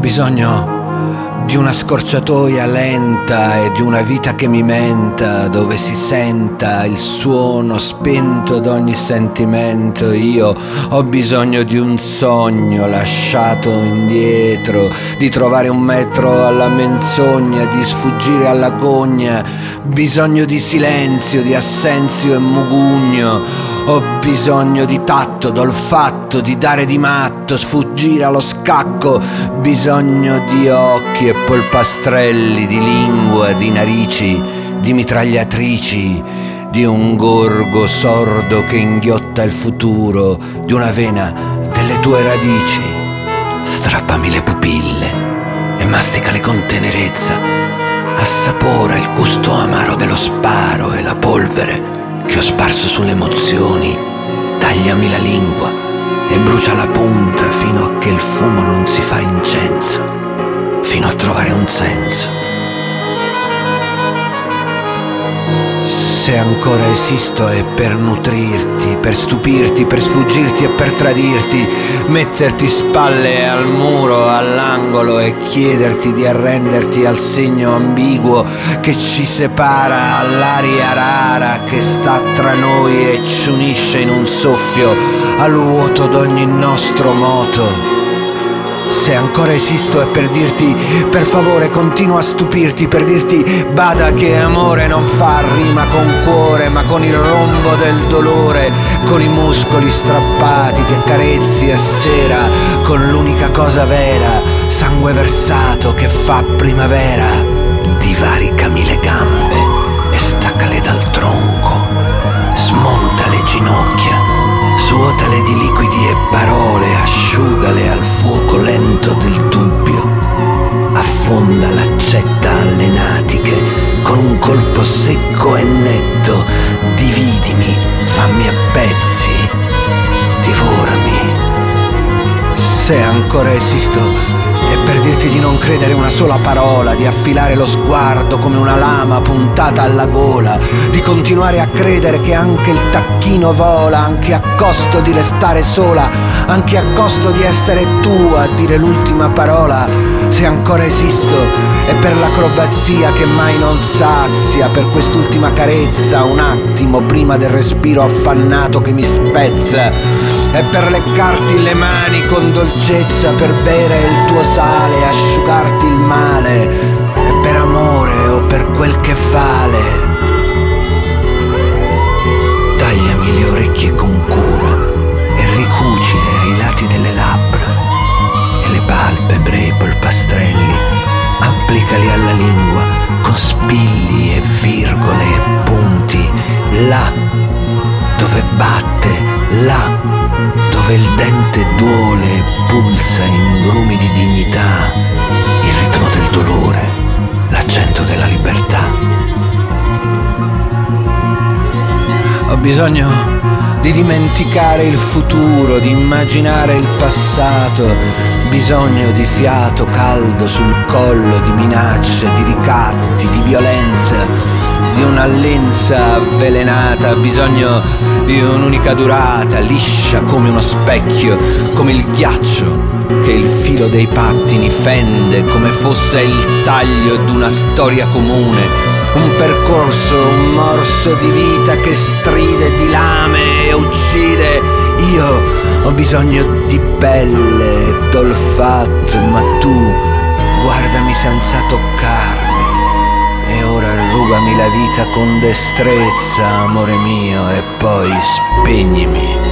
bisogno di una scorciatoia lenta e di una vita che mi menta, dove si senta il suono spento d'ogni sentimento. Io ho bisogno di un sogno lasciato indietro, di trovare un metro alla menzogna, di sfuggire alla gogna. Bisogno di silenzio, di assenzio e mugugno. Ho bisogno di tatto, d'olfatto, di dare di matto, sfuggire allo scacco. Bisogno di occhi e polpastrelli, di lingua, di narici, di mitragliatrici, di un gorgo sordo che inghiotta il futuro, di una vena delle tue radici. Strappami le pupille e masticale con tenerezza. Assapora il gusto amaro dello sparo e la polvere che ho sparso sulle emozioni. Tagliami la lingua e brucia la punta fino a che il fumo non si fa incenso, fino a trovare un senso. Se ancora esisto è per nutrirti, per stupirti, per sfuggirti e per tradirti, metterti spalle al muro, all'angolo e chiederti di arrenderti al segno ambiguo che ci separa, all'aria rara che sta tra noi e ci unisce in un soffio al vuoto d'ogni nostro moto. Se ancora esisto è per dirti, per favore continua a stupirti, per dirti bada che amore non fa rima con cuore, ma con il rombo del dolore, con i muscoli strappati che carezzi a sera, con l'unica cosa vera, sangue versato che fa primavera. Divaricami le gambe e staccale dal tronco, smonta le ginocchia, svuotale di liquidi e parole, asciugale al fuoco lento del dubbio, affonda l'accetta alle natiche con un colpo secco e netto, dividimi, fammi a pezzi, divorami. Se ancora esisto è per dirti di non credere una sola parola, di affilare lo sguardo come una lama puntata alla gola, di continuare a credere che anche il tacchino vola, anche a costo di restare sola, anche a costo di essere tu a dire l'ultima parola. Se ancora esisto è per l'acrobazia che mai non sazia, per quest'ultima carezza un attimo prima del respiro affannato che mi spezza, è per leccarti le mani con dolcezza, per bere il tuo sale e asciugarti il male, è per amore o per quel che vale. Tagliami le orecchie con cura e ricucile ai lati delle labbra e le palpebre e i polpastrelli, applicali alla lingua con spilli e virgole e punti, là dove batte, là dove il dente duole e pulsa in grumi di dignità, il ritmo del dolore, l'accento della libertà. Ho bisogno di dimenticare il futuro, di immaginare il passato, bisogno di fiato caldo sul collo, di minacce, di ricatti, di violenza, di una lenza avvelenata, bisogno di un'unica durata, liscia come uno specchio, come il ghiaccio che il filo dei pattini fende, come fosse il taglio d'una storia comune, un percorso, un morso di vita che stride, dilame e uccide. Io ho bisogno di pelle e d'olfatto, ma tu guardami senza toccarmi. E ora rubami la vita con destrezza, amore mio, e poi spegnimi.